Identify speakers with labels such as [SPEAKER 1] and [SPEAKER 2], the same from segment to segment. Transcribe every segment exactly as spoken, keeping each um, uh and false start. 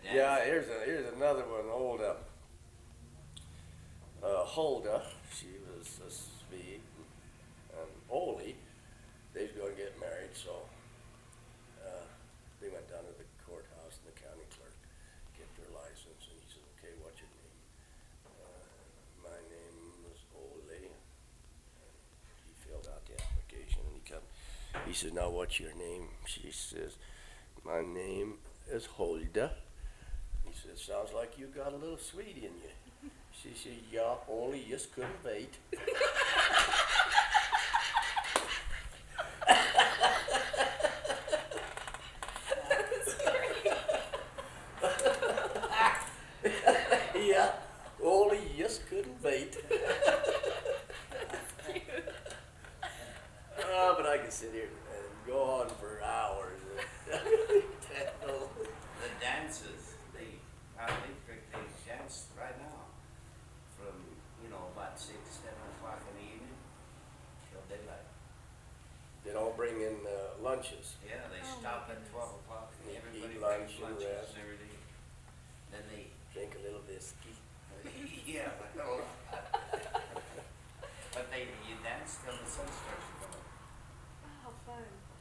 [SPEAKER 1] Yeah, here's a, here's another one. Old uh, uh, Hulda, she was a Swede, and Ole, they's going to get married, so uh, they went down to the courthouse, and the county clerk get their license, and he said, "Okay, what's your name?" Uh, my name is Ole. And he filled out the application, and he come. He says, "Now, what's your name?" She says, "My name is Hulda." He says, "Sounds like you got a little Swede in you." She said, "Yeah, only you just couldn't wait." Yeah, only you just couldn't wait. Oh, but I can sit here and go on for hours.
[SPEAKER 2] The dances, they, I think they they dance right now from, you know, about six, seven o'clock in the evening till daylight.
[SPEAKER 1] They don't bring in uh, lunches.
[SPEAKER 2] Yeah, they
[SPEAKER 3] Oh,
[SPEAKER 2] stop
[SPEAKER 3] my
[SPEAKER 2] at
[SPEAKER 3] goodness.
[SPEAKER 2] twelve o'clock and
[SPEAKER 1] Eat
[SPEAKER 2] everybody
[SPEAKER 1] lunch
[SPEAKER 2] brings
[SPEAKER 1] and
[SPEAKER 2] lunches
[SPEAKER 1] rest.
[SPEAKER 2] and everything. Then they,
[SPEAKER 1] Drink a little whiskey.
[SPEAKER 2] yeah, but no. But they, you dance till the sun starts to come up.
[SPEAKER 3] Oh, fun.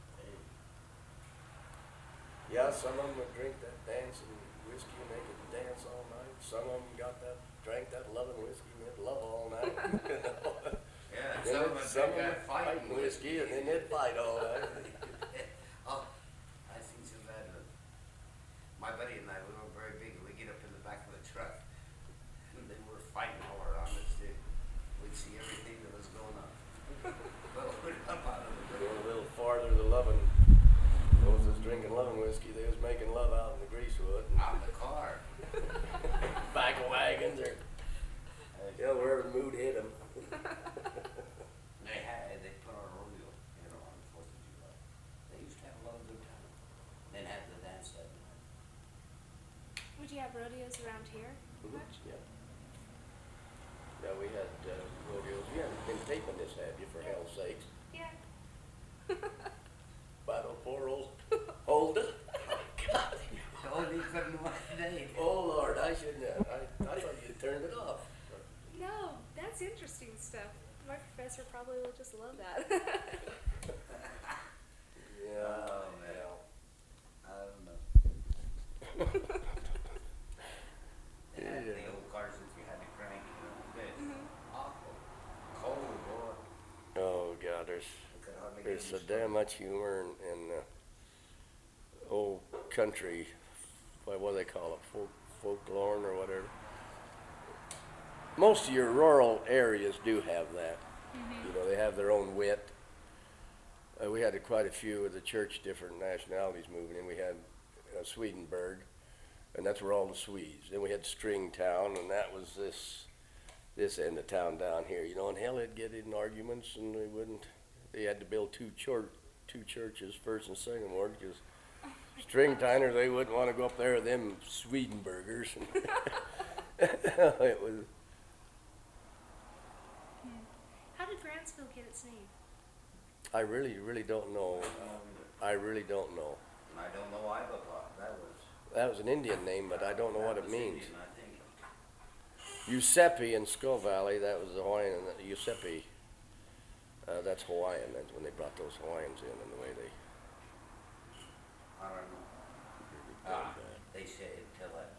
[SPEAKER 1] Yeah, some of them would drink that dancing whiskey and they could dance all night. Some of them got that, drank that loving whiskey and they'd love all night. You know?
[SPEAKER 2] Yeah,
[SPEAKER 1] Then
[SPEAKER 2] some
[SPEAKER 1] it-
[SPEAKER 2] of them
[SPEAKER 1] some
[SPEAKER 2] drink
[SPEAKER 1] of
[SPEAKER 2] that
[SPEAKER 1] them
[SPEAKER 2] fighting
[SPEAKER 1] fighting whiskey and then they'd fight all night.
[SPEAKER 2] Oh, I seen some bad. uh, My buddy and I, we were very big, and we get up in the back of the truck, and they were fighting all around us, too. We'd see everything that was going on. Well, we're up out of the
[SPEAKER 1] Going
[SPEAKER 2] road.
[SPEAKER 1] a little farther, the loving, those that's drinking loving whiskey, they was making love out in the greasewood. and
[SPEAKER 2] Out in the car.
[SPEAKER 1] Back of wagons or, you know, wherever the mood hit them.
[SPEAKER 2] They had, they put on a rodeo, you know, on the Fourth of July. They used to have a lot of good time. Then have the dance that night.
[SPEAKER 3] Would you have rodeos around here much?
[SPEAKER 1] Yeah. Yeah, we had uh, rodeos. You haven't been taping this, have you, for hell's sakes?
[SPEAKER 3] Yeah.
[SPEAKER 1] By the poor old Hulda. God.
[SPEAKER 2] Oh, they couldn't watch the name.
[SPEAKER 1] Oh, Lord, I shouldn't have. I, I thought you turned it off.
[SPEAKER 3] No, that's interesting stuff. My professor probably will just love that.
[SPEAKER 1] Yeah.
[SPEAKER 2] Oh, man.
[SPEAKER 1] yeah.
[SPEAKER 2] I don't know. They had
[SPEAKER 1] Yeah.
[SPEAKER 2] the old cars that you had to crank, you know, they
[SPEAKER 3] Mhm.
[SPEAKER 2] awful. Cold, boy.
[SPEAKER 1] Oh, God, there's
[SPEAKER 2] I could hardly get
[SPEAKER 1] there's so
[SPEAKER 2] them
[SPEAKER 1] damn much humor in, in uh, old country. What, what do they call it? Folk, folklore or whatever. Most of your rural areas do have that. You know, they have their own wit. Uh, we had quite a few of the church different nationalities moving in. We had uh, Swedenborg, and that's where all the Swedes. Then we had Stringtown, and that was this this end of town down here. You know, and hell, they'd get in arguments, and they wouldn't. They had to build two church two churches, first and second ward, because Stringtiners, they wouldn't want to go up there with them Swedenburgers. It was.
[SPEAKER 3] How did Brownsville get its name?
[SPEAKER 1] I really, really don't know. I really don't know.
[SPEAKER 2] I don't know either, but that was.
[SPEAKER 1] That was an Indian name, but I don't know what
[SPEAKER 2] that
[SPEAKER 1] it
[SPEAKER 2] was
[SPEAKER 1] means.
[SPEAKER 2] Indian, I think.
[SPEAKER 1] Giuseppe in Skull Valley, that was the Hawaiian. Giuseppe, uh, that's Hawaiian. That's when they brought those Hawaiians in and the way they.
[SPEAKER 2] I don't know.
[SPEAKER 1] really did
[SPEAKER 2] Ah,
[SPEAKER 1] that.
[SPEAKER 2] they said till that